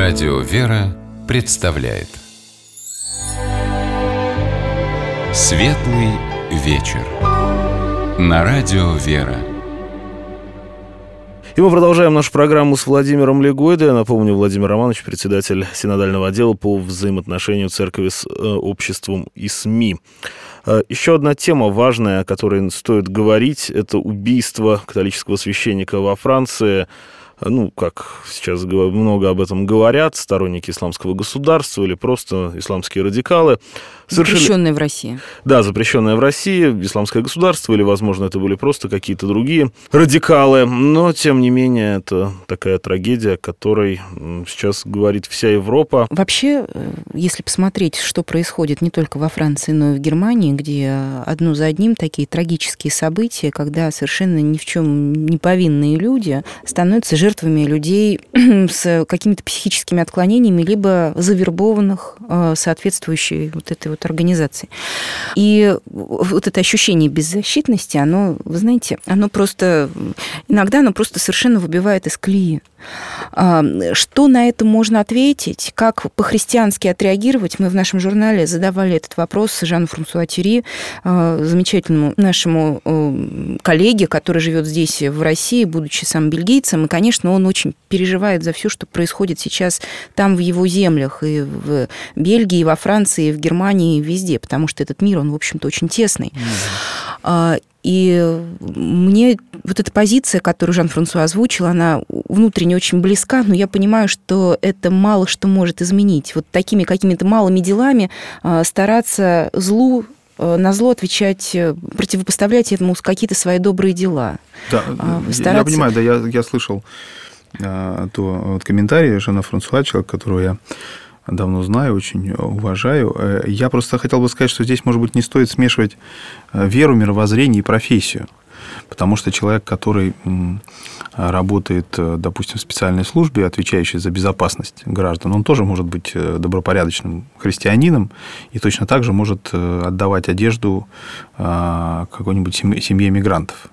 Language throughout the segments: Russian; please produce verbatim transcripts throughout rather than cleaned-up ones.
Радио «Вера» представляет Светлый вечер на Радио «Вера». И мы продолжаем нашу программу с Владимиром Легойдой. Я напомню, Владимир Романович, председатель синодального отдела по взаимоотношению церкви с э, обществом и СМИ. Э, еще одна тема важная, о которой стоит говорить, это убийство католического священника во Франции. Ну, как сейчас много об этом говорят, сторонники исламского государства или просто исламские радикалы. Совершили... Запрещенное в России. Да, запрещенное в России, исламское государство, или, возможно, это были просто какие-то другие радикалы. Но, тем не менее, это такая трагедия, о которой сейчас говорит вся Европа. Вообще, если посмотреть, что происходит не только во Франции, но и в Германии, где одно за одним такие трагические события, когда совершенно ни в чем не повинные люди становятся жертвами людей с какими-то психическими отклонениями, либо завербованных соответствующей вот этой вот организации. И вот это ощущение беззащитности, оно, вы знаете, оно просто, иногда оно просто совершенно выбивает из колеи. Что на это можно ответить? Как по-христиански отреагировать? Мы в нашем журнале задавали этот вопрос Жану Франсуа Тюри, замечательному нашему коллеге, который живет здесь, в России, будучи сам бельгийцем. И, конечно, он очень переживает за все, что происходит сейчас там, в его землях, и в Бельгии, и во Франции, и в Германии, и везде, потому что этот мир, он, в общем-то, очень тесный. Mm-hmm. И мне вот эта позиция, которую Жан-Франсуа озвучил, она внутренне очень близка, но я понимаю, что это мало что может изменить. Вот такими какими-то малыми делами стараться злу, на зло отвечать, противопоставлять этому какие-то свои добрые дела. Да, стараться... я понимаю, да, я, я слышал а, то вот комментарий Жана Франсуа, человека, которого я давно знаю, очень уважаю. Я просто хотел бы сказать, что здесь, может быть, не стоит смешивать веру, мировоззрение и профессию. Потому что человек, который работает, допустим, в специальной службе, отвечающей за безопасность граждан, он тоже может быть добропорядочным христианином и точно так же может отдавать одежду какой-нибудь семье мигрантов.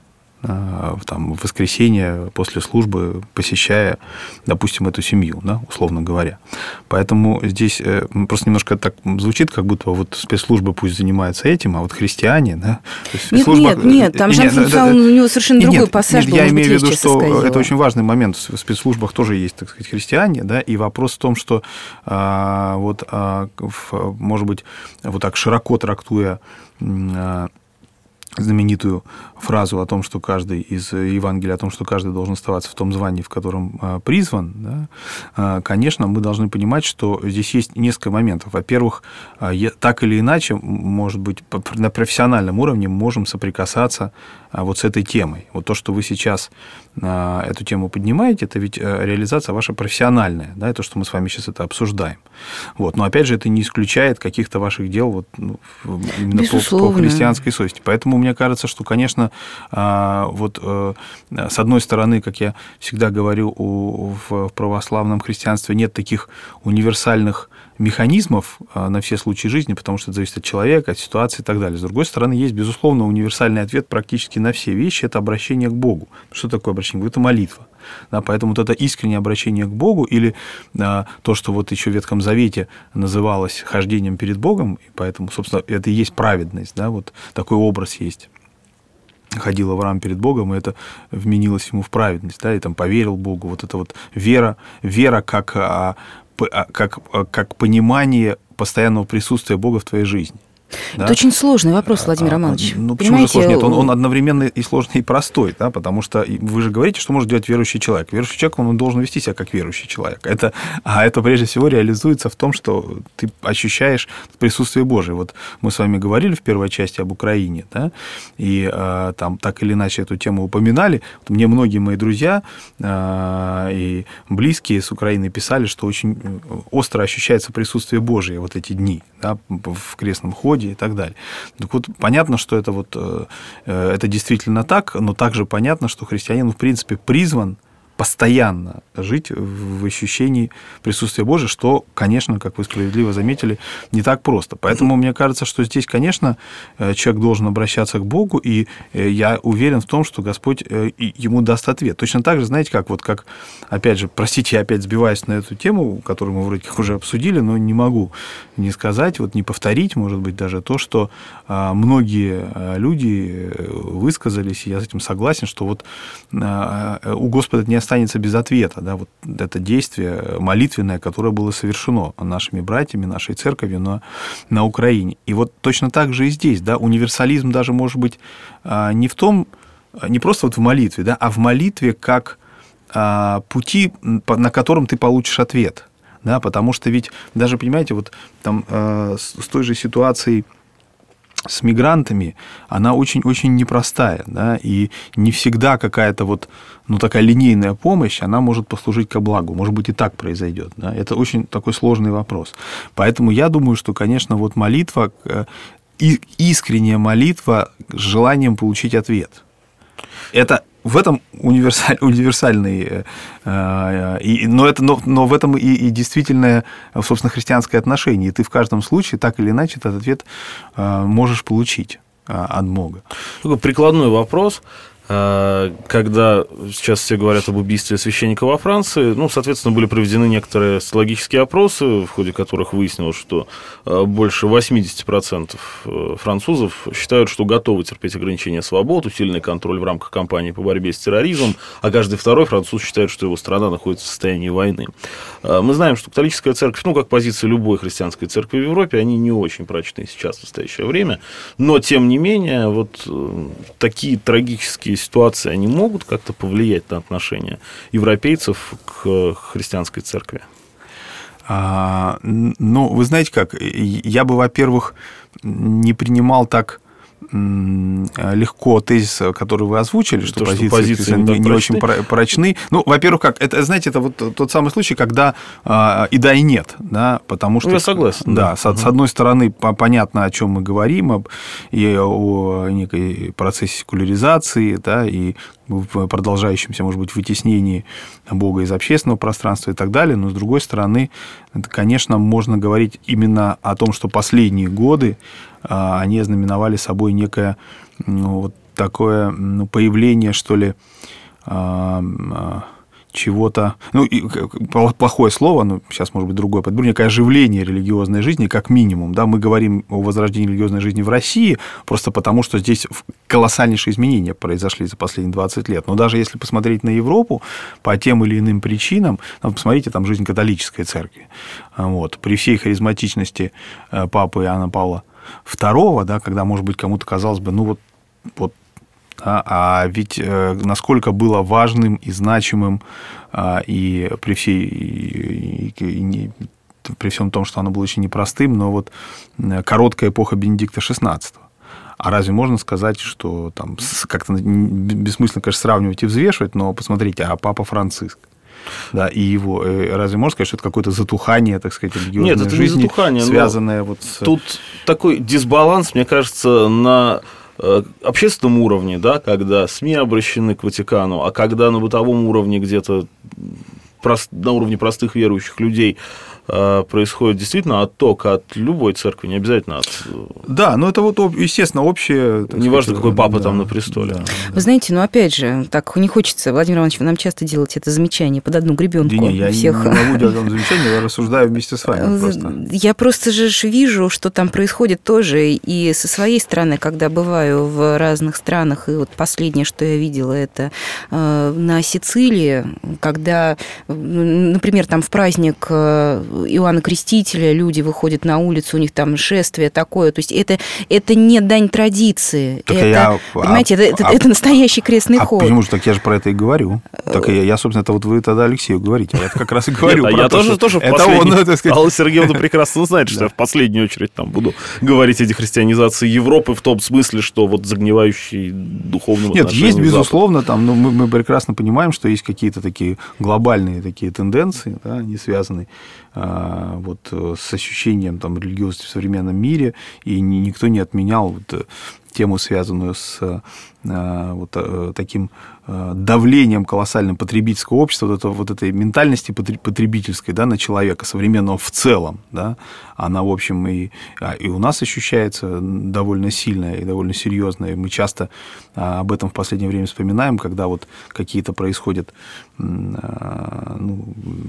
Там, в воскресенье после службы, посещая, допустим, эту семью, да, условно говоря. Поэтому здесь просто немножко так звучит, как будто вот спецслужбы пусть занимаются этим, а вот христиане... Да, нет, служба... нет, нет, там Жан-Франсуа, у него совершенно нет, другой нет, пассаж. Нет, я имею в виду, что сказала. Это очень важный момент. В спецслужбах тоже есть, так сказать, христиане, да, и вопрос в том, что а, вот, а, может быть, вот так широко трактуя а, знаменитую фразу о том, что каждый из Евангелия, о том, что каждый должен оставаться в том звании, в котором призван, да, конечно, мы должны понимать, что здесь есть несколько моментов. Во-первых, так или иначе, может быть, на профессиональном уровне мы можем соприкасаться вот с этой темой. Вот то, что вы сейчас эту тему поднимаете, это ведь реализация ваша профессиональная, да, то, что мы с вами сейчас это обсуждаем. Вот. Но, опять же, это не исключает каких-то ваших дел вот, ну, именно по, по христианской совести. Поэтому мне кажется, что, конечно, вот с одной стороны, как я всегда говорю, в православном христианстве нет таких универсальных механизмов на все случаи жизни, потому что это зависит от человека, от ситуации и так далее. С другой стороны, есть, безусловно, универсальный ответ практически на все вещи – это обращение к Богу. Что такое обращение к Богу? Это молитва. Да, поэтому вот это искреннее обращение к Богу или а, то, что вот еще в Ветхом Завете называлось хождением перед Богом, и поэтому, собственно, это и есть праведность, да, вот такой образ есть. Ходил Авраам перед Богом, и это вменилось ему в праведность, да, и там поверил Богу. Вот это вот вера, вера как, как, как понимание постоянного присутствия Бога в твоей жизни. Это да? Очень сложный вопрос, Владимир Романович. Ну, почему же сложный? Нет, он, он одновременно и сложный, и простой, да, потому что вы же говорите, что может делать верующий человек. Верующий человек, он должен вести себя как верующий человек. Это, а это прежде всего реализуется в том, что ты ощущаешь присутствие Божие. Вот мы с вами говорили в первой части об Украине, да, и а, там так или иначе эту тему упоминали. Мне многие мои друзья а, и близкие с Украины писали, что очень остро ощущается присутствие Божие вот эти дни, да, в крестном ходе и так далее. Так вот, понятно, что это, вот, это действительно так, но также понятно, что христианин, в принципе, призван постоянно жить в ощущении присутствия Божия, что, конечно, как вы справедливо заметили, не так просто. Поэтому мне кажется, что здесь, конечно, человек должен обращаться к Богу, и я уверен в том, что Господь ему даст ответ. Точно так же, знаете, как, вот как, опять же, простите, я опять сбиваюсь на эту тему, которую мы вроде как уже обсудили, но не могу не сказать, вот не повторить, может быть, даже то, что многие люди высказались, и я с этим согласен, что вот у Господа не останется без ответа, да, вот это действие молитвенное, которое было совершено нашими братьями, нашей церковью на, на Украине. И вот точно так же и здесь, да, универсализм даже может быть не в том, не просто вот в молитве, да, а в молитве как пути, на котором ты получишь ответ, да, потому что ведь даже, понимаете, вот там с той же ситуацией с мигрантами, она очень-очень непростая, да, и не всегда какая-то вот, ну, такая линейная помощь, она может послужить ко благу, может быть, и так произойдет, да, это очень такой сложный вопрос. Поэтому я думаю, что, конечно, вот молитва, искренняя молитва с желанием получить ответ, это в этом универсаль, универсальный, э, и, но, это, но, но в этом и, и действительно, собственно, христианское отношение. И ты в каждом случае, так или иначе, этот ответ э, можешь получить э, от Бога. Такой прикладной вопрос. Когда сейчас все говорят об убийстве священника во Франции, ну, соответственно, были проведены некоторые социологические опросы, в ходе которых выяснилось, что больше восемьдесят процентов французов считают, что готовы терпеть ограничения свобод, усиленный контроль в рамках кампании по борьбе с терроризмом, а каждый второй француз считает, что его страна находится в состоянии войны. Мы знаем, что католическая церковь, ну, как позиция любой христианской церкви в Европе, они не очень прочны сейчас, в настоящее время, но, тем не менее, вот такие трагические ситуации, они могут как-то повлиять на отношение европейцев к христианской церкви? А, ну, вы знаете как, я бы, во-первых, не принимал так легко тезис, который вы озвучили, что, что позиции, позиции не, не, не очень прочны. Ну, во-первых, как это, знаете, это вот тот самый случай, когда э, и да, и нет, да, потому что... Ну, я согласен. Да, да. С, угу. с одной стороны, понятно, о чем мы говорим, об, и о некой процессе секуляризации, да, и в продолжающемся, может быть, вытеснении Бога из общественного пространства и так далее, но, с другой стороны, это, конечно, можно говорить именно о том, что последние годы они ознаменовали собой некое, ну, вот такое, ну, появление, что ли, чего-то, ну, плохое слово, но сейчас, может быть, другое подберу, некое оживление религиозной жизни, как минимум, да, мы говорим о возрождении религиозной жизни в России, просто потому, что здесь колоссальнейшие изменения произошли за последние двадцать лет, но даже если посмотреть на Европу по тем или иным причинам, ну, посмотрите, там жизнь католической церкви, вот, при всей харизматичности папы Иоанна Павла Второго, да, когда, может быть, кому-то казалось бы, ну, вот, вот А, а ведь э, насколько было важным и значимым, э, и при всей и, и, и, при всем том, что оно было очень непростым, но вот короткая эпоха Бенедикта шестнадцатого. А разве можно сказать, что там как-то бессмысленно, конечно, сравнивать и взвешивать, но посмотрите, а Папа Франциск, да, и его, разве можно сказать, что это какое-то затухание, так сказать, религиозной Нет, это жизни, не затухание, связанное вот с... Тут такой дисбаланс, мне кажется, на общественном уровне, да, когда СМИ обращены к Ватикану, а когда на бытовом уровне где-то на уровне простых верующих людей происходит действительно отток от любой церкви, не обязательно от... Да, но это вот, естественно, общее... Неважно, какой папа да, там на престоле. Да, Вы да. знаете, ну, опять же, так не хочется, Владимир Иванович, вы нам часто делаете это замечание под одну гребенку. Да не, я всех... не могу делать вам замечание, я рассуждаю вместе с вами просто. Я просто же вижу, что там происходит тоже, и со своей стороны, когда бываю в разных странах, и вот последнее, что я видела, это на Сицилии, когда, например, там в праздник Иоанна Крестителя люди выходят на улицу, у них там шествие такое. То есть это, это не дань традиции. Так это, я, понимаете, а, это, а, это настоящий крестный а ход. Почему же? Так я же про это и говорю. Так я, я, собственно, это вот вы тогда Алексею говорите. А я как раз и говорю Нет, про я то, тоже, что тоже в это последний... он, так сказать... Алла Сергеевна прекрасно знает, что я в последнюю очередь там буду говорить о дехристианизации Европы в том смысле, что вот загнивающий духовным Нет, есть, Запад. безусловно, там, но мы, мы прекрасно понимаем, что есть какие-то такие глобальные такие тенденции, да, не связанные вот, с ощущением там, религиозности в современном мире, и никто не отменял вот, тему, связанную с вот таким давлением колоссальным потребительского общества, вот, это, вот этой ментальности потребительской, да, на человека, современного в целом, да, она, в общем, и, и у нас ощущается довольно сильная и довольно серьезная. Мы часто об этом в последнее время вспоминаем, когда вот какие-то происходят ну,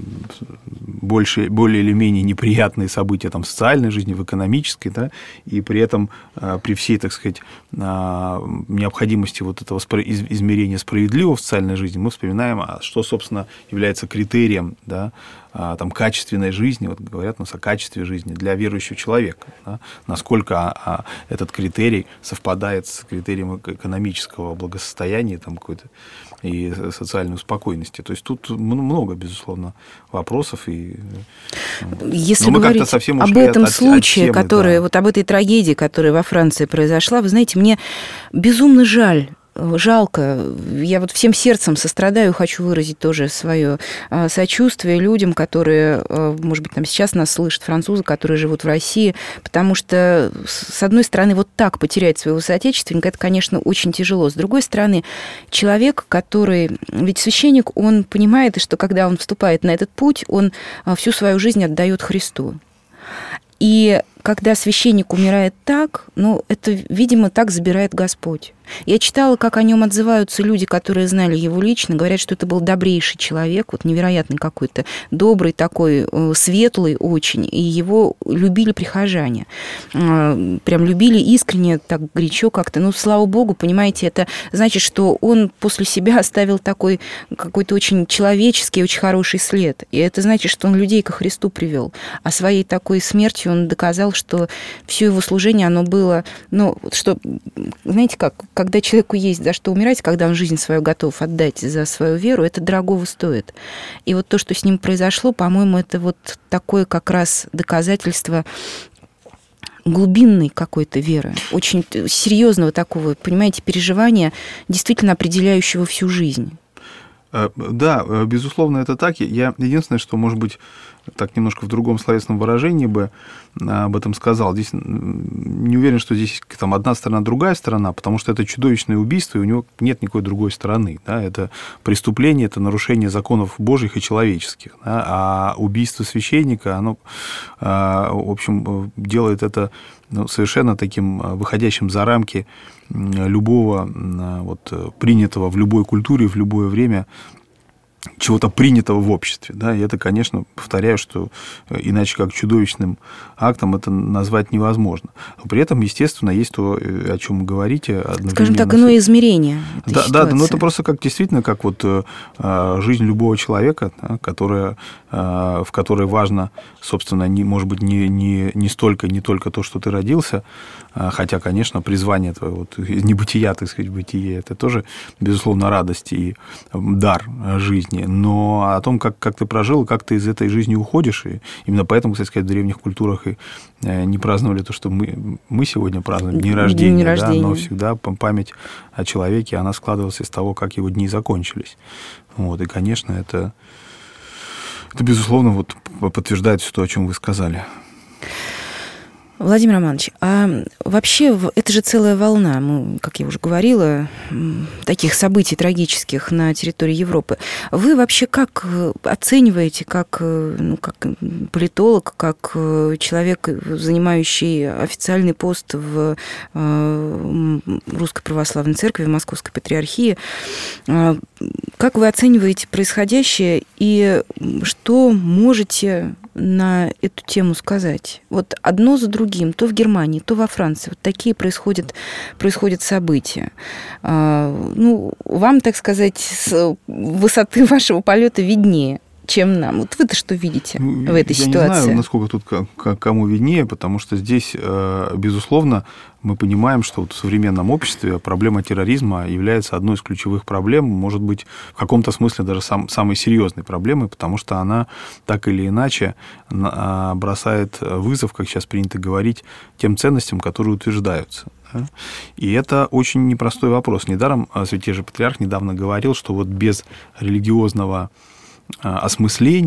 больше, более или менее неприятные события там, в социальной жизни, в экономической, да, и при этом при всей, так сказать, необходимости вот этого измерения справедливого в социальной жизни, мы вспоминаем, что, собственно, является критерием, да, там, качественной жизни, вот говорят у нас о качестве жизни для верующего человека, да, насколько этот критерий совпадает с критерием экономического благосостояния там, какой-то, и социальной успокоенности. То есть тут много, безусловно, вопросов. И... Если говорить совсем об этом от, случае, от темы, который, да. вот об этой трагедии, которая во Франции произошла, вы знаете, мне безумно жаль, жалко. Я вот всем сердцем сострадаю, хочу выразить тоже свое сочувствие людям, которые, может быть, там сейчас нас слышат, французы, которые живут в России, потому что, с одной стороны, вот так потерять своего соотечественника, это, конечно, очень тяжело. С другой стороны, человек, который... Ведь священник, он понимает, что когда он вступает на этот путь, он всю свою жизнь отдает Христу. И когда священник умирает так, ну, это, видимо, так забирает Господь. Я читала, как о нем отзываются люди, которые знали его лично, говорят, что это был добрейший человек, вот невероятный какой-то, добрый такой, светлый очень, и его любили прихожане. Прям любили искренне, так горячо как-то. Ну, слава Богу, понимаете, это значит, что он после себя оставил такой какой-то очень человеческий, очень хороший след. И это значит, что он людей ко Христу привел. А своей такой смертью он доказал, что все его служение, оно было, ну, что, знаете как, когда человеку есть за что умирать, когда он жизнь свою готов отдать за свою веру, это дорогого стоит. И вот то, что с ним произошло, по-моему, это вот такое как раз доказательство глубинной какой-то веры, очень серьезного такого, понимаете, переживания, действительно определяющего всю жизнь. Да, безусловно, это так. Я единственное, что, может быть, так немножко в другом словесном выражении бы об этом сказал. Здесь не уверен, что здесь там одна сторона, другая сторона, потому что это чудовищное убийство, и у него нет никакой другой стороны. Да? Это преступление, это нарушение законов Божьих и человеческих. Да? А убийство священника, оно, в общем, делает это ну, совершенно таким выходящим за рамки любого вот, принятого в любой культуре, в любое время чего-то принятого в обществе. Да? И это, конечно, повторяю, что иначе как чудовищным актом это назвать невозможно. Но при этом, естественно, есть то, о чем вы говорите. Скажем так, иное измерение. Да, да, но это просто как действительно как вот жизнь любого человека, да, которая, в которой важно, собственно, не, может быть, не, не, не столько, не только то, что ты родился, хотя, конечно, призвание твое, вот, небытия, так сказать, бытие, это тоже, безусловно, радость и дар жизни. Но о том, как, как ты прожил, как ты из этой жизни уходишь. И именно поэтому, кстати сказать, в древних культурах и не праздновали то, что мы, мы сегодня празднуем, дни рождения, дни рождения. Да, но всегда память о человеке, она складывалась из того, как его дни закончились. Вот, и, конечно, это, это, безусловно, вот, подтверждает все то, о чем вы сказали. Владимир Романович, а вообще это же целая волна, ну, как я уже говорила, таких событий трагических на территории Европы. Вы вообще как оцениваете, как, ну, как политолог, как человек, занимающий официальный пост в Русской Православной Церкви, в Московской Патриархии, как вы оцениваете происходящее и что можете на эту тему сказать? Вот одно за другим, то в Германии, то во Франции, вот такие происходят, происходят события. Ну, вам, так сказать, с высоты вашего полета виднее, чем нам. Вот вы-то что видите в этой Я ситуации? Я не знаю, насколько тут кому виднее, потому что здесь, безусловно, мы понимаем, что вот в современном обществе проблема терроризма является одной из ключевых проблем, может быть, в каком-то смысле даже сам, самой серьезной проблемой, потому что она так или иначе бросает вызов, как сейчас принято говорить, тем ценностям, которые утверждаются. И это очень непростой вопрос. Недаром Святейший Патриарх недавно говорил, что вот без религиозного осмысления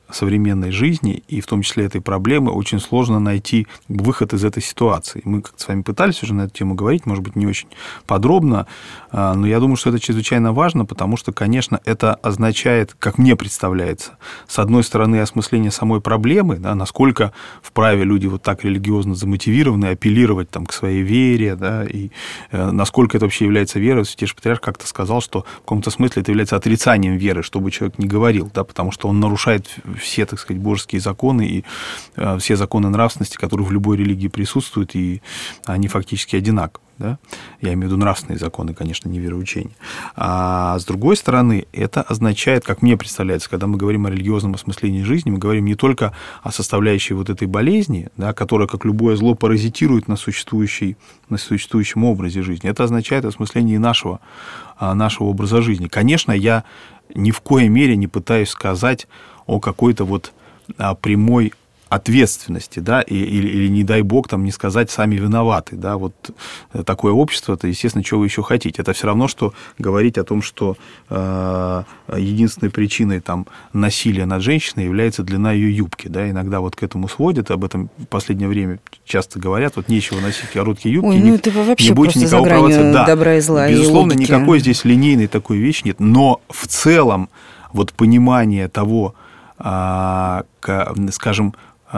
современной жизни, и в том числе этой проблемы, очень сложно найти выход из этой ситуации. Мы как-то с вами пытались уже на эту тему говорить, может быть, не очень подробно, но я думаю, что это чрезвычайно важно, потому что, конечно, это означает, как мне представляется, с одной стороны, осмысление самой проблемы, да, насколько вправе люди вот так религиозно замотивированы апеллировать там, к своей вере, да, и э, насколько это вообще является верой. Святейший Патриарх как-то сказал, что в каком-то смысле это является отрицанием веры, что бы человек ни говорил, да, потому что он нарушает все, так сказать, божеские законы и э, все законы нравственности, которые в любой религии присутствуют, и они фактически одинаковы. Да? Я имею в виду нравственные законы, конечно, не вероучения. А с другой стороны, это означает, как мне представляется, когда мы говорим о религиозном осмыслении жизни, мы говорим не только о составляющей вот этой болезни, да, которая, как любое зло, паразитирует на, существующей, на существующем образе жизни. Это означает осмысление нашего, нашего образа жизни. Конечно, я ни в коей мере не пытаюсь сказать о какой-то вот прямой ответственности, да, или, или, или, не дай бог, там, не сказать, сами виноваты, да, вот такое общество, это, естественно, чего вы еще хотите. Это все равно, что говорить о том, что э, единственной причиной там, насилия над женщиной является длина ее юбки, да, иногда вот к этому сводят, об этом в последнее время часто говорят, вот нечего носить короткие юбки, Ой, не, ну это вообще не будете никого провоцировать. Да, добра и зла, безусловно, и логики. никакой здесь линейной такой вещи нет, но в целом вот понимание того, э, к, скажем,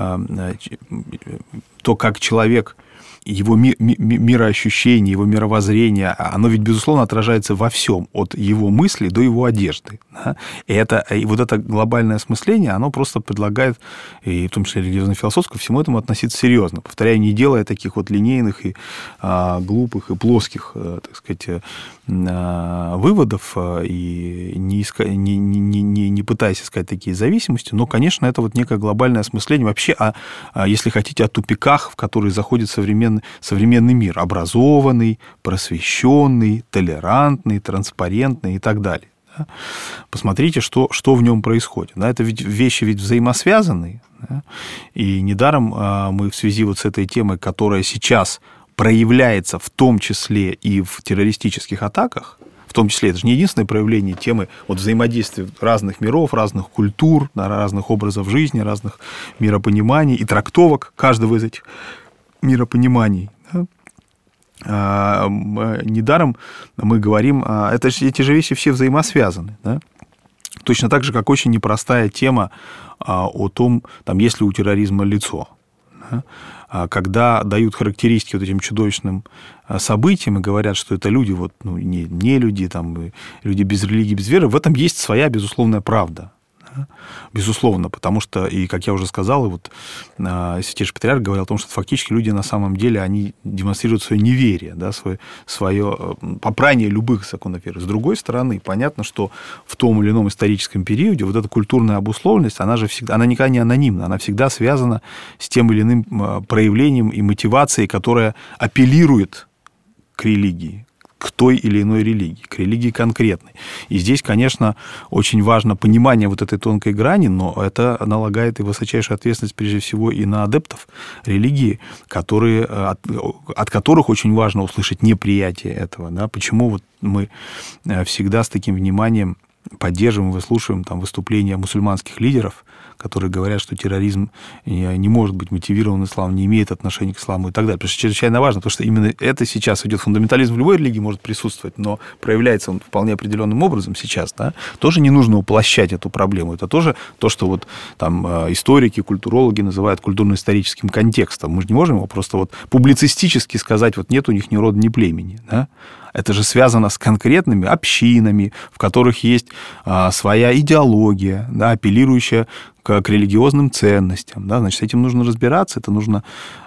то, как человек, его ми- ми- мироощущение, его мировоззрение, оно ведь, безусловно, отражается во всем, от его мысли до его одежды. Да? И, это, и вот это глобальное осмысление, оно просто предлагает, и в том числе религиозно-философское, всему этому относиться серьезно. Повторяю, не делая таких вот линейных и а, глупых и плоских, а, так сказать, а, выводов, а, и не, иска, не, не, не, не пытаясь искать такие зависимости, но, конечно, это вот некое глобальное осмысление вообще, а, а, если хотите, о тупиках, в которые заходит современный современный мир, образованный, просвещенный, толерантный, транспарентный и так далее. Да? Посмотрите, что, что в нем происходит. Да? Это ведь вещи ведь взаимосвязанные. Да? И недаром а, мы в связи вот с этой темой, которая сейчас проявляется в том числе и в террористических атаках, в том числе это же не единственное проявление темы вот, взаимодействия разных миров, разных культур, да, разных образов жизни, разных миропониманий и трактовок каждого из этих миропониманий. Да? А, недаром мы говорим, это, эти же вещи все взаимосвязаны. Да? Точно так же, как очень непростая тема а, о том, там, есть ли у терроризма лицо. Да? А, когда дают характеристики вот этим чудовищным событиям и говорят, что это люди, вот, ну, не, не люди, там, люди без религии, без веры, в этом есть своя безусловная правда. Безусловно, потому что, и как я уже сказал, и вот Святейший Патриарх говорил о том, что фактически люди на самом деле, они демонстрируют свое неверие, да, свое, свое попрание любых законов веры. С другой стороны, понятно, что в том или ином историческом периоде вот эта культурная обусловленность, она же всегда, она никогда не анонимна, она всегда связана с тем или иным проявлением и мотивацией, которая апеллирует к религии, к той или иной религии, к религии конкретной. И здесь, конечно, очень важно понимание вот этой тонкой грани, но это налагает и высочайшую ответственность, прежде всего, и на адептов религии, которые, от, от которых очень важно услышать неприятие этого. Да? Почему вот мы всегда с таким вниманием поддерживаем и выслушиваем там, выступления мусульманских лидеров, которые говорят, что терроризм не может быть мотивирован исламом, не имеет отношения к исламу и так далее. Потому что чрезвычайно важно, потому что именно это сейчас идет. Фундаментализм в любой религии может присутствовать, но проявляется он вполне определенным образом сейчас. Да? Тоже не нужно уплощать эту проблему. Это тоже то, что вот, там, историки, культурологи называют культурно-историческим контекстом. Мы же не можем его просто вот публицистически сказать, вот нет у них ни рода, ни племени. Да? Это же связано с конкретными общинами, в которых есть а, своя идеология, да, апеллирующая к, к религиозным ценностям. Да, значит, с этим нужно разбираться, это нужно,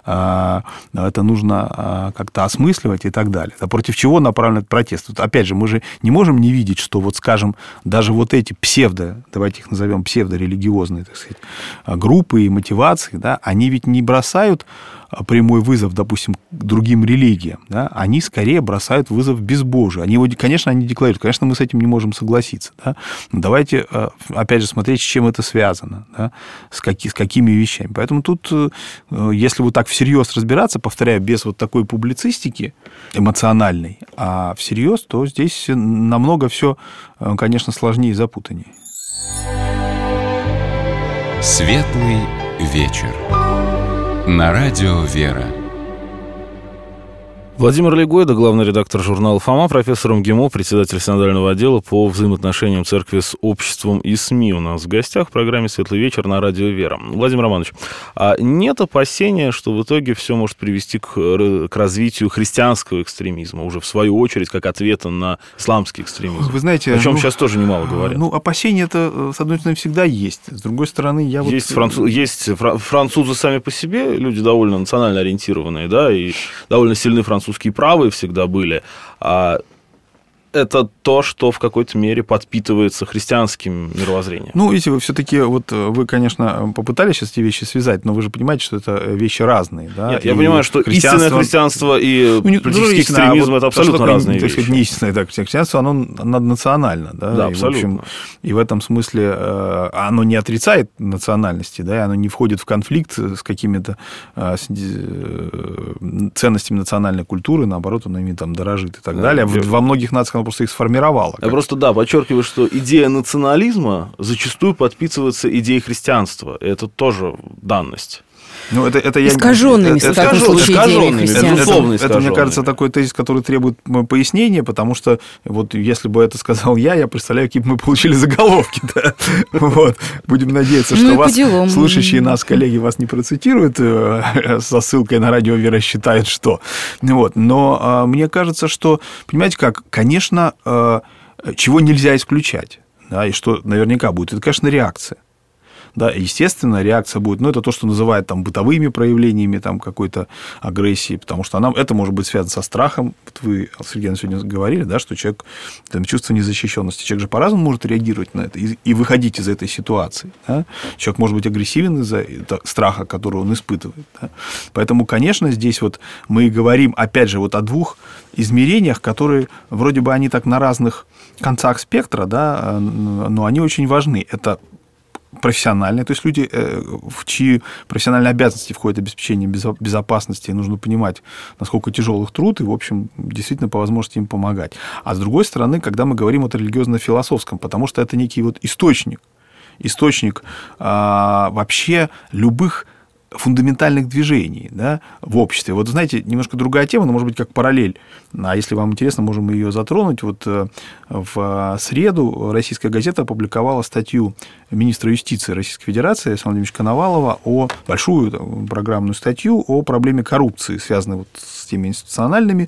а, это нужно а, как-то осмысливать и так далее. А против чего направлен этот протест? Вот, опять же, мы же не можем не видеть, что, вот, скажем, даже вот эти псевдо, давайте их назовем псевдорелигиозные, так сказать, группы и мотивации, да, они ведь не бросают прямой вызов, допустим, к другим религиям, да, они скорее бросают вызов безбожию. Они его, конечно, они декларируют, конечно, мы с этим не можем согласиться. Да. Но давайте, опять же, смотреть, с чем это связано, да, с, каки, с какими вещами. Поэтому тут, если вот так всерьез разбираться, повторяю, без вот такой публицистики эмоциональной, а всерьез, то здесь намного все, конечно, сложнее и запутаннее. Светлый вечер. На радио «Вера». Владимир Легойда, главный редактор журнала «Фома», профессор МГИМО, председатель синодального отдела по взаимоотношениям церкви с обществом и СМИ. У нас в гостях в программе «Светлый вечер» на радио «Вера». Владимир Романович, а нет опасения, что в итоге все может привести к, к развитию христианского экстремизма, уже в свою очередь, как ответа на исламский экстремизм? Вы знаете, о чем ну, сейчас тоже немало говорят. Ну, опасения-то, с одной стороны, всегда есть. С другой стороны, я есть вот... Француз... Есть французы сами по себе, люди довольно национально ориентированные, да, и довольно сильны французские Русские правые всегда были, а это то, что в какой-то мере подпитывается христианским мировоззрением. Ну, если вы все-таки, вот вы, конечно, попытались сейчас эти вещи связать, но вы же понимаете, что это вещи разные, да? Нет, я понимаю, что христианство... истинное христианство и ну, политический экстремизм а – это абсолютно вот, разные так вещи. Сказать, не истинное, да, христианство, оно наднационально, да? Да, и, абсолютно. В общем, и в этом смысле оно не отрицает национальности, да, и оно не входит в конфликт с какими-то ценностями национальной культуры, наоборот, оно ими там дорожит и так да, далее. Я... Во многих нациях просто их сформировало. Я просто, да, подчеркиваю, что идея национализма зачастую подпитывается идеей христианства. Это тоже данность. Ну, это, это искаженными, я, в таком случае, искаженными, безусловно, это, это, мне кажется, такой тезис, который требует пояснения, потому что вот если бы это сказал я, я представляю, какие бы мы получили заголовки. Да? Вот. Будем надеяться, что ну, вас, слушающие нас коллеги, вас не процитируют со ссылкой на радио «Вера» считают, что. Вот. Но а, мне кажется, что, понимаете как, конечно, а, чего нельзя исключать, да, и что наверняка будет, это, конечно, реакция. Да, естественно, реакция будет, ну, это то, что называют там бытовыми проявлениями там какой-то агрессии, потому что она, это может быть связано со страхом. Вот вы, Сергей, сегодня говорили, да, что человек, там, чувство незащищенности, человек же по-разному может реагировать на это и, и выходить из этой ситуации. Да? Человек может быть агрессивен из-за страха, который он испытывает. Да? Поэтому, конечно, здесь вот мы говорим, опять же, вот о двух измерениях, которые вроде бы они так на разных концах спектра, да, но они очень важны. Это профессиональные, то есть люди, в чьи профессиональные обязанности входит обеспечение безопасности, и нужно понимать, насколько тяжел их труд, и, в общем, действительно по возможности им помогать. А с другой стороны, когда мы говорим о религиозно-философском, потому что это некий вот источник, источник а, вообще любых фундаментальных движений, да, в обществе. Вот, знаете, немножко другая тема, но, может быть, как параллель. А если вам интересно, можем ее затронуть. Вот в среду «Российская газета» опубликовала статью министра юстиции Российской Федерации Александра Владимировича Коновалова, о большую программную статью о проблеме коррупции, связанной вот с теми институциональными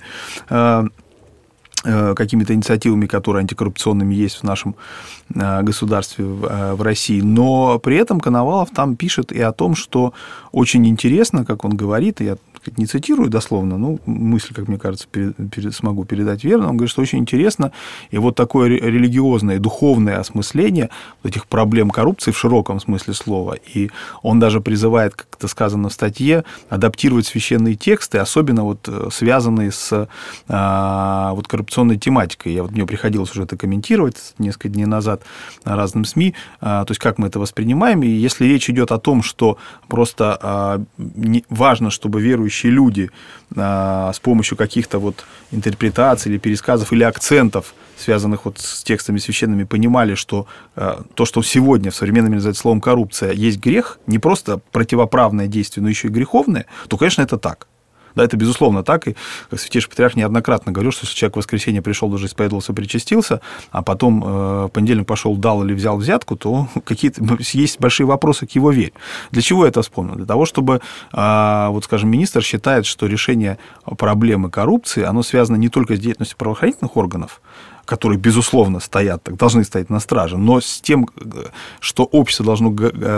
какими-то инициативами, которые антикоррупционными есть в нашем государстве, в России. Но при этом Коновалов там пишет и о том, что очень интересно, как он говорит, я не цитирую дословно, но мысль, как мне кажется, перед, перед, смогу передать верно. Он говорит, что очень интересно, и вот такое религиозное, духовное осмысление вот этих проблем коррупции в широком смысле слова. И он даже призывает, как это сказано в статье, адаптировать священные тексты, особенно вот связанные с а, вот коррупционной тематикой. Я вот, мне приходилось уже это комментировать несколько дней назад разным СМИ, а, то есть как мы это воспринимаем. И если речь идет о том, что просто а, не, важно, чтобы верующие люди а, с помощью каких-то вот интерпретаций или пересказов или акцентов, связанных вот с текстами священными, понимали, что а, то, что сегодня в современном мире называется словом коррупция, есть грех, не просто противоправное действие, но еще и греховное, то, конечно, это так. Да, это безусловно так, и как Святейший Патриарх неоднократно говорил, что если человек в воскресенье пришел, даже исповедовался, причастился, а потом э, в понедельник пошел, дал или взял взятку, то какие-то есть большие вопросы к его вере. Для чего я это вспомнил? Для того, чтобы, э, вот, скажем, министр считает, что решение проблемы коррупции, оно связано не только с деятельностью правоохранительных органов, которые, безусловно, стоят, так, должны стоять на страже, но с тем, что общество должно,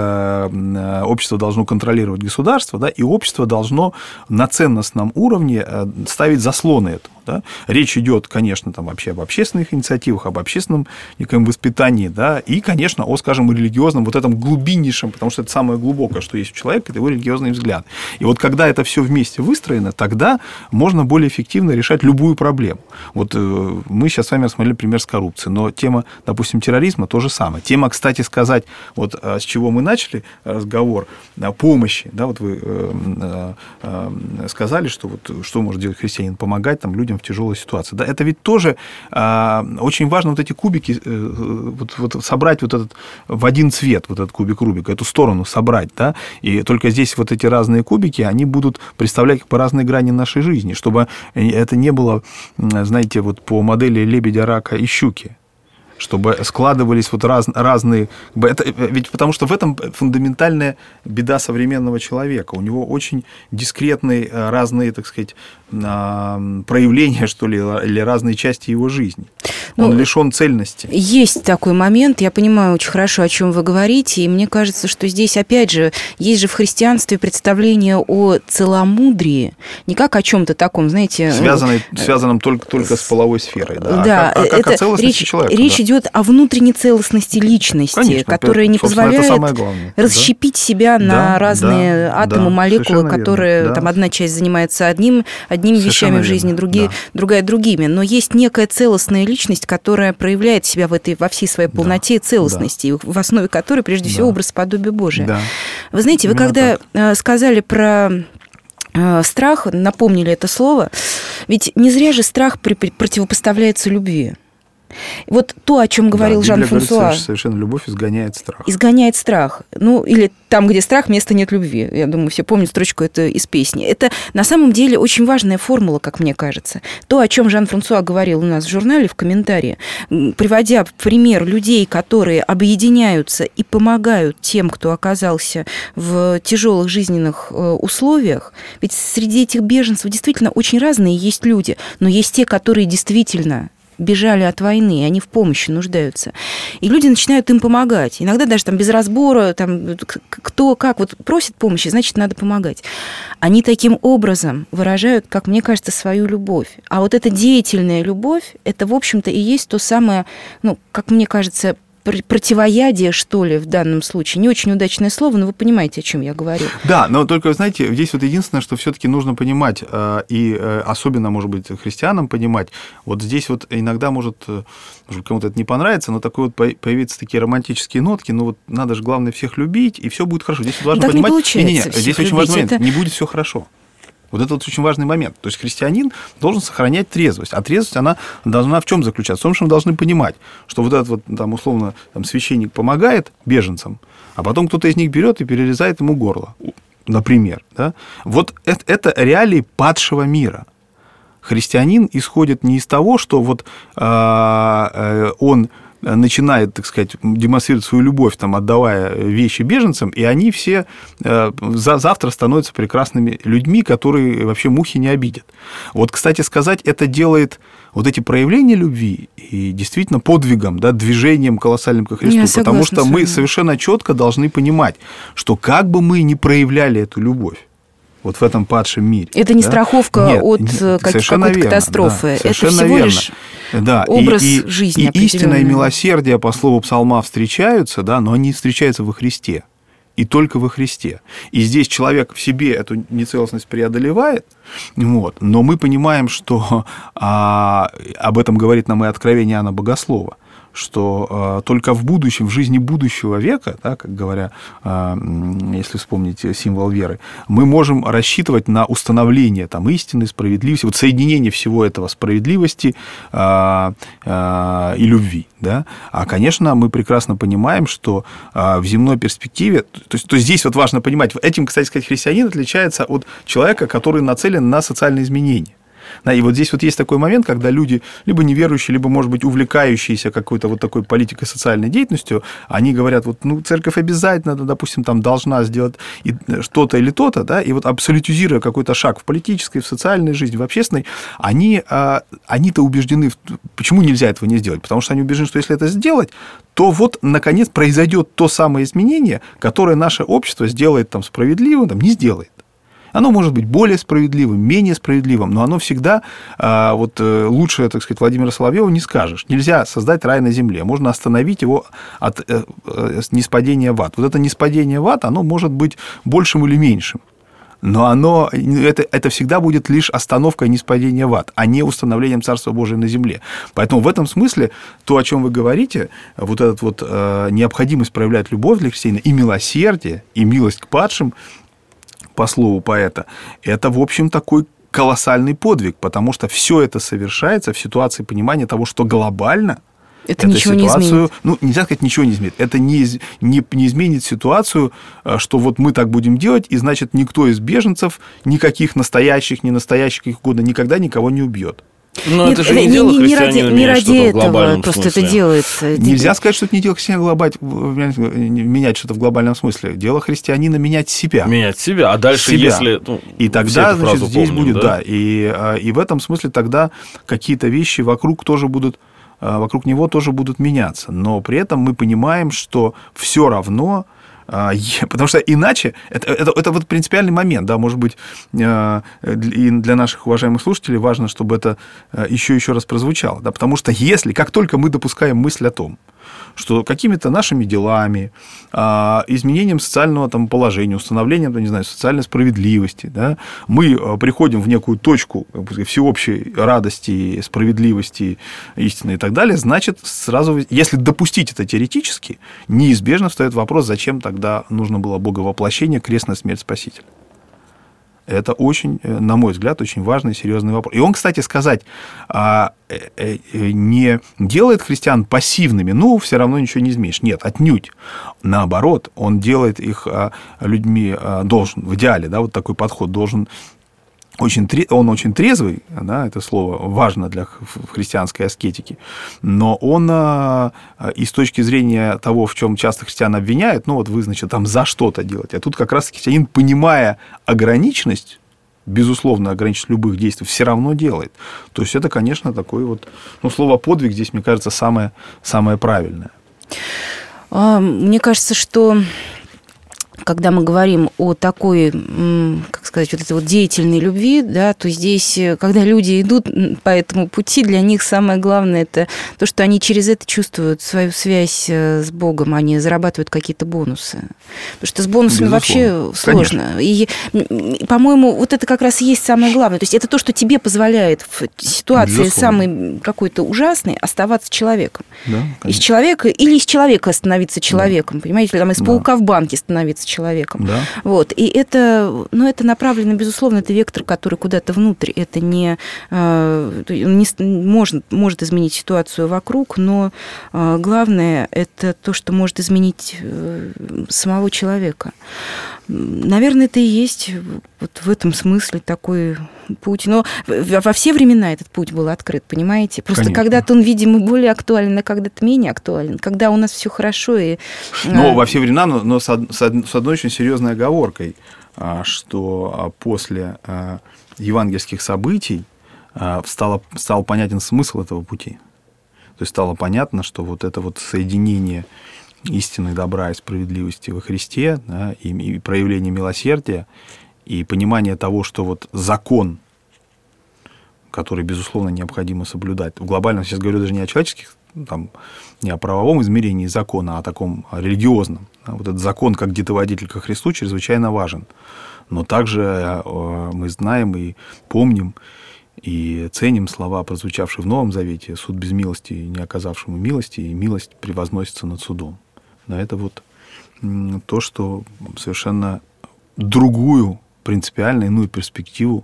общество должно контролировать государство, да, и общество должно на ценностном уровне ставить заслоны этому. Да. Речь идет, конечно, там, вообще об общественных инициативах, об общественном неком воспитании, да, и, конечно, о, скажем, религиозном, вот этом глубиннейшем, потому что это самое глубокое, что есть у человека, это его религиозный взгляд. И вот когда это все вместе выстроено, тогда можно более эффективно решать любую проблему. Вот мы сейчас с вами рассмотрели пример с коррупцией, но тема, допустим, терроризма то же самое. Тема, кстати сказать, вот с чего мы начали разговор, помощи, да, вот вы сказали, что вот что может делать христианин, помогать там людям в тяжелой ситуации. Да, это ведь тоже э, очень важно вот эти кубики, э, вот, вот собрать вот этот в один цвет, вот этот кубик Рубика, эту сторону собрать, да, и только здесь вот эти разные кубики, они будут представлять как бы разные грани нашей жизни, чтобы это не было, знаете, вот по модели лебедя, рака и щуки, чтобы складывались вот раз, разные... Это, ведь потому что в этом фундаментальная беда современного человека. У него очень дискретные разные, так сказать, проявления, что ли, или разные части его жизни. Он ну, лишен цельности. Есть такой момент. Я понимаю очень хорошо, о чем вы говорите. И мне кажется, что здесь, опять же, есть же в христианстве представление о целомудрии. Не как о чем-то таком, знаете... Связанном, связанном только, только с половой сферой. Да, да, а как, а как это о целостности речь, человека. Речь да. идет о внутренней целостности личности, Конечно, которая не позволяет расщепить да? себя на да, да, атомы, да, молекулы, которые да. там одна часть занимается одним, одними совершенно вещами верно. В жизни, другие, да. другая другими. Но есть некая целостная личность, которая проявляет себя в этой, во всей своей полноте да. целостности, да. в основе которой, прежде да. всего, образ подобия Божия. Да. Вы знаете, вы Именно когда так. сказали про страх, напомнили это слово, ведь не зря же страх противопоставляется любви. Вот то, о чем говорил да, Жан-Франсуа. Говорит, совершенно любовь изгоняет страх. Изгоняет страх. Ну, или там, где страх, места нет любви. Я думаю, все помнят строчку это из песни. Это на самом деле очень важная формула, как мне кажется. То, о чем Жан-Франсуа говорил у нас в журнале, в комментарии, приводя в пример людей, которые объединяются и помогают тем, кто оказался в тяжелых жизненных условиях. Ведь среди этих беженцев действительно очень разные есть люди, но есть те, которые действительно бежали от войны, и они в помощи нуждаются. И люди начинают им помогать. Иногда даже там без разбора, там, кто как вот просит помощи, значит, надо помогать. Они таким образом выражают, как мне кажется, свою любовь. А вот эта деятельная любовь, это, в общем-то, и есть то самое, ну, как мне кажется, противоядие, что ли, в данном случае. Не очень удачное слово, но вы понимаете, о чем я говорю. Да, но только, знаете, здесь вот единственное, что все-таки нужно понимать, и особенно, может быть, христианам понимать, вот здесь вот иногда может, может кому-то это не понравится, но такой вот появятся такие романтические нотки, ну вот надо же, главное, всех любить, и все будет хорошо. Здесь важно так понимать... Не получается. Не-не-не, здесь очень важный момент, это... не будет все хорошо. Вот это вот очень важный момент. То есть христианин должен сохранять трезвость. А трезвость, она должна в чем заключаться? В том, что мы должны понимать, что вот этот вот, там, условно, там, священник помогает беженцам, а потом кто-то из них берет и перерезает ему горло, например. Да? Вот это, это реалии падшего мира. Христианин исходит не из того, что вот э, он начинает, так сказать, демонстрировать свою любовь, там, отдавая вещи беженцам, и они все э, за, завтра становятся прекрасными людьми, которые вообще мухи не обидят. Вот, кстати сказать, это делает вот эти проявления любви и действительно подвигом, да, движением колоссальным ко Христу, Я потому что мы вами. совершенно четко должны понимать, что как бы мы ни проявляли эту любовь, вот в этом падшем мире. Это не да? страховка Нет, от нет, какой-то верно, катастрофы. Да, это всего верно. лишь да. образ и, жизни. И истина и милосердие, по слову Псалма, встречаются, да, но они встречаются во Христе. И только во Христе. И здесь человек в себе эту нецелостность преодолевает, вот, но мы понимаем, что а, об этом говорит нам и Откровение Иоанна Богослова, что э, только в будущем, в жизни будущего века, да, как говоря, э, если вспомнить символ веры, мы можем рассчитывать на установление там, истины, справедливости, вот соединение всего этого справедливости э, э, и любви. Да? А, конечно, мы прекрасно понимаем, что э, в земной перспективе, то есть, то есть здесь вот важно понимать, этим, кстати сказать, христианин отличается от человека, который нацелен на социальные изменения. Да, и вот здесь вот есть такой момент, когда люди, либо неверующие, либо, может быть, увлекающиеся какой-то вот такой политикой, социальной деятельностью, они говорят, вот, ну, церковь обязательно, допустим, там, должна сделать что-то или то-то, да, и вот абсолютизируя какой-то шаг в политической, в социальной жизни, в общественной, они, они-то убеждены, почему нельзя этого не сделать? Потому что они убеждены, что если это сделать, то вот, наконец, произойдет то самое изменение, которое наше общество сделает там справедливым, там, не сделает. Оно может быть более справедливым, менее справедливым, но оно всегда, вот лучше, так сказать, Владимира Соловьева не скажешь. Нельзя создать рай на земле, можно остановить его от ниспадения в ад. Вот это ниспадение в ад, оно может быть большим или меньшим, но оно, это, это всегда будет лишь остановкой ниспадения в ад, а не установлением Царства Божия на земле. Поэтому в этом смысле то, о чем вы говорите, вот эта вот необходимость проявлять любовь для христианина и милосердие, и милость к падшим, по слову поэта, это, в общем, такой колоссальный подвиг, потому что все это совершается в ситуации понимания того, что глобально это ничего ситуацию, не изменит. Ну, нельзя сказать, ничего не изменит. Это не, не, не изменит ситуацию, что вот мы так будем делать, и, значит, никто из беженцев, никаких настоящих, не настоящих, каких угодно, никогда никого не убьет. Но Нет, это же не, не дело не ради, не ради этого просто смысле. это делается. Нельзя сказать, что это не дело христианина глобать, менять что-то в глобальном смысле. Дело христианина менять себя. Менять себя, а дальше себя. если... Ну, и тогда, значит, здесь помним, будет, да, да, и, и в этом смысле тогда какие-то вещи вокруг тоже будут, вокруг него тоже будут меняться. Но при этом мы понимаем, что все равно... Потому что иначе, это, это, это вот принципиальный момент, да, может быть, и для наших уважаемых слушателей важно, чтобы это еще еще раз прозвучало, да, потому что если, как только мы допускаем мысль о том, что какими-то нашими делами, изменением социального там, положения, установлением, не знаю, социальной справедливости, да, мы приходим в некую точку всеобщей радости, справедливости, истины и так далее, значит, сразу, если допустить это теоретически, неизбежно встает вопрос, зачем тогда нужно было боговоплощение, крестная смерть Спасителя. Это очень, на мой взгляд, очень важный и серьезный вопрос. И он, кстати сказать, не делает христиан пассивными, ну, все равно ничего не изменишь. Нет, отнюдь. Наоборот, он делает их людьми, должен, в идеале, да, вот такой подход должен... Очень, он очень трезвый, да, это слово важно для христианской аскетики, но он и с точки зрения того, в чем часто христиан обвиняют, ну вот вы, значит, там за что-то делаете, а тут как раз христианин, понимая ограниченность, безусловно, ограниченность любых действий, все равно делает. То есть это, конечно, такой вот, ну, слово «подвиг» здесь, мне кажется, самое, самое правильное. Мне кажется, что... Когда мы говорим о такой, как сказать, вот этой вот деятельной любви, да, то здесь, когда люди идут по этому пути, для них самое главное – это то, что они через это чувствуют свою связь с Богом, они зарабатывают какие-то бонусы. Потому что с бонусами Безусловно. Вообще сложно. И, по-моему, вот это как раз и есть самое главное. То есть это то, что тебе позволяет в ситуации Безусловно. Самой какой-то ужасной оставаться человеком. Да, из человека или из человека становиться человеком, да. Понимаете, там из да. паука в банке становиться человеком. Да. Вот. И это, ну, это направлено, безусловно, это вектор, который куда-то внутрь. Это не, не может, может изменить ситуацию вокруг, но главное – это то, что может изменить самого человека. Наверное, это и есть вот в этом смысле такой путь. Но во все времена этот путь был открыт, понимаете? Просто Конечно. Когда-то он, видимо, более актуален, а когда-то менее актуален. Когда у нас все хорошо и... Ну, во все времена, но, но с одной очень серьезной оговоркой, что после евангельских событий стало, стал понятен смысл этого пути. То есть стало понятно, что вот это вот соединение истины, добра и справедливости во Христе, да, и, и проявление милосердия, и понимание того, что вот закон, который, безусловно, необходимо соблюдать, в глобальном, сейчас говорю даже не о человеческих, там, не о правовом измерении закона, а о таком религиозном. Да, вот этот закон, как детоводитель ко Христу, чрезвычайно важен. Но также мы знаем и помним, и ценим слова, прозвучавшие в Новом Завете: «Суд без милости, не оказавшему милости, и милость превозносится над судом». Да, это вот то, что совершенно другую, принципиально иную перспективу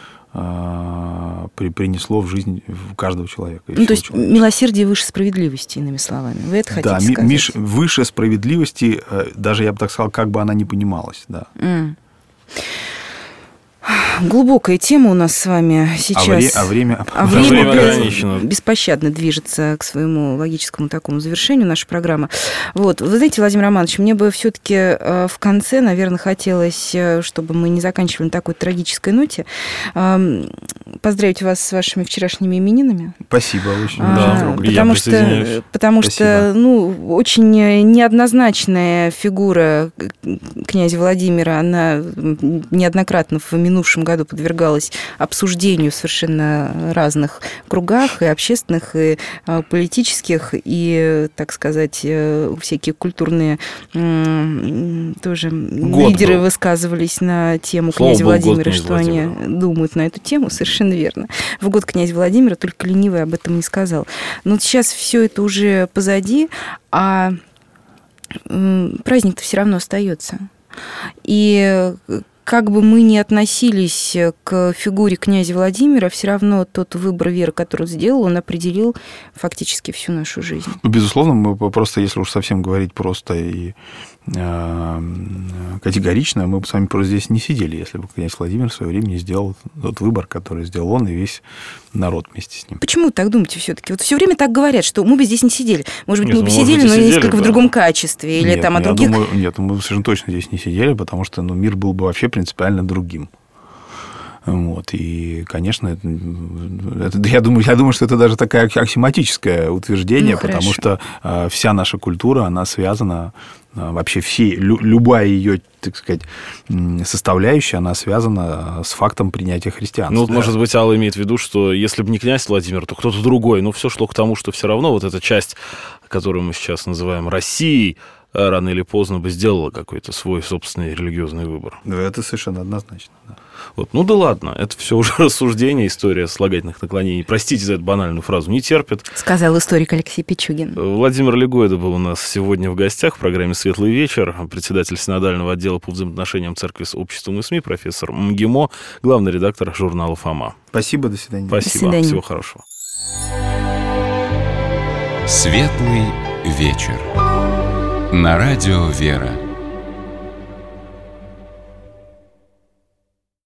а, при, принесло в жизнь каждого человека. Ну, то есть человека. Милосердие выше справедливости, иными словами. Вы это хотите да, сказать? Миш, выше справедливости, даже, я бы так сказал, как бы она ни понималась. Да. Mm. Глубокая тема у нас с вами сейчас. А, вре, а время, а время, время ограничено. Беспощадно движется к своему логическому такому завершению наша программа. Вот. Вы знаете, Владимир Романович, мне бы все-таки в конце, наверное, хотелось, чтобы мы не заканчивали на такой трагической ноте, поздравить вас с вашими вчерашними именинами. Спасибо, очень. А, да, потому что, потому что ну, очень неоднозначная фигура князя Владимира, она неоднократно в минувшем году подвергалась обсуждению в совершенно разных кругах, и общественных, и политических, и, так сказать, всякие культурные тоже год лидеры был. Высказывались на тему Слово князя Владимира, что они думают на эту тему, совершенно верно. В год князя Владимира, только ленивый об этом не сказал. Но сейчас все это уже позади, а праздник-то все равно остается. И как бы мы ни относились к фигуре князя Владимира, все равно тот выбор веры, который он сделал, он определил фактически всю нашу жизнь. Безусловно, мы просто, если уж совсем говорить просто и категорично, мы бы с вами просто здесь не сидели, если бы князь Владимир в свое время не сделал тот выбор, который сделал он и весь народ вместе с ним. Почему так думаете все-таки? Вот все время так говорят, что мы бы здесь не сидели. Может быть, нет, мы бы ну, сидели, быть, но сидели, несколько да. в другом качестве, или нет, там о я других... Думаю, нет, мы совершенно точно здесь не сидели, потому что ну, мир был бы вообще принципиально другим. Вот, и, конечно, это, это, я, думаю, я думаю, что это даже такое аксиоматическое утверждение, ну, потому что э, вся наша культура, она связана, э, вообще все, лю, любая ее, так сказать, составляющая, она связана с фактом принятия христианства. Ну, да. может быть, Алла имеет в виду, что если бы не князь Владимир, то кто-то другой. Но все шло к тому, что все равно вот эта часть, которую мы сейчас называем Россией, рано или поздно бы сделала какой-то свой собственный религиозный выбор. Это совершенно однозначно, да. Вот. Ну да ладно, это все уже рассуждение, история слагательных наклонений. Простите за эту банальную фразу, не терпит. Сказал историк Алексей Пичугин. Владимир Легойда был у нас сегодня в гостях в программе «Светлый вечер», председатель Синодального отдела по взаимоотношениям церкви с обществом и СМИ, профессор МГИМО, главный редактор журнала «Фома». Спасибо, до свидания. Спасибо, до свидания. Всего хорошего. «Светлый вечер» на радио «Вера».